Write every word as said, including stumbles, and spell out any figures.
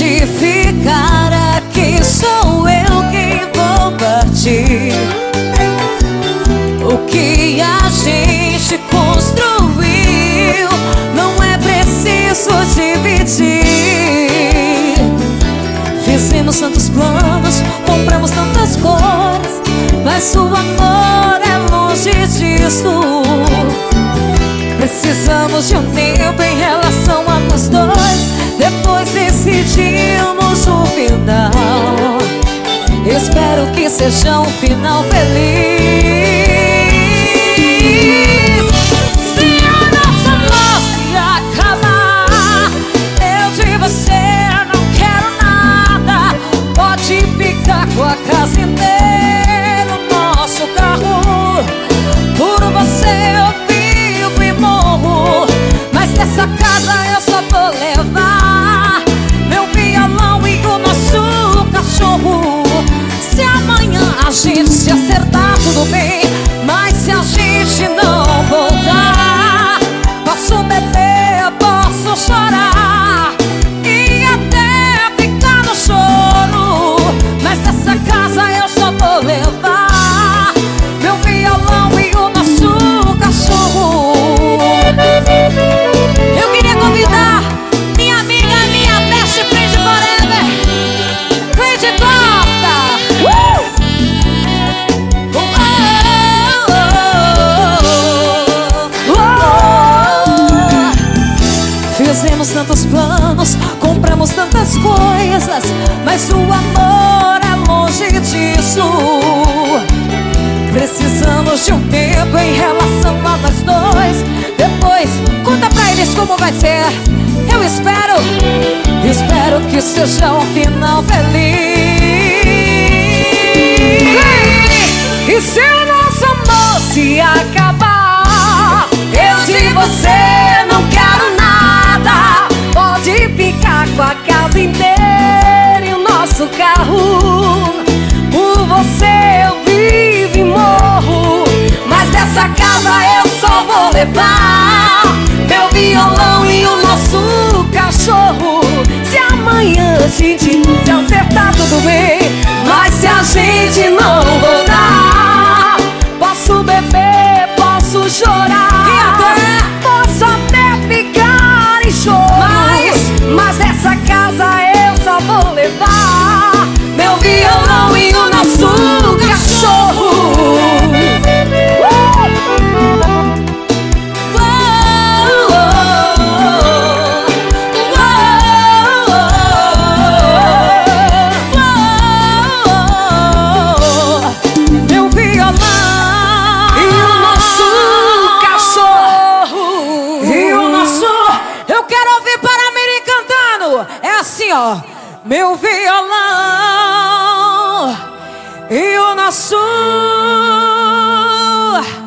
de ficar aqui, sou eu quem vou partir. O que a gente construiu não é preciso dividir. Fizemos tantos planos, compramos tantas cores, mas o amor é longe disso. Precisamos de um tempo em relação a nós dois, depois decidimos o final. Espero que seja um final feliz. Se a nossa amor se acabar, eu de você não quero nada. Pode ficar com a casa inteira, o nosso carro. Por você eu vivo e morro, mas dessa casa eu só vou levar meu violão e o nosso cachorro. Se amanhã a gente se acertar, tudo bem, mas se a gente não voltar, posso beber, posso chorar e até ficar no choro, mas dessa casa eu só vou levar meu violão e o nosso cachorro. Eu queria convidar minha amiga, minha best friend forever, Cleide Costa. uh! oh, oh, oh. Fizemos tantos planos, compramos tantas coisas, mas o amor é longe disso. Precisamos de um tempo em relação a nós dois, depois conta pra eles como vai ser. Eu espero, espero que seja um final feliz. E se o nosso amor se acabar, eu de você não quero nada. Pode ficar com a casa inteira e o nosso carro. Por você eu vivo e morro, mas dessa casa eu só vou levar meu violão e o nosso cachorro. Se amanhã a gente se acertar, tudo bem, mas se a gente não voltar, posso beber, posso chorar e até posso até ficar em choro, mas, mas dessa casa eu só vou levar meu violão e o nosso cachorro. Meu violão e o nosso cachorro. E o nosso... Eu quero ouvir Paramiri cantando. É assim, ó. Meu violão e o nosso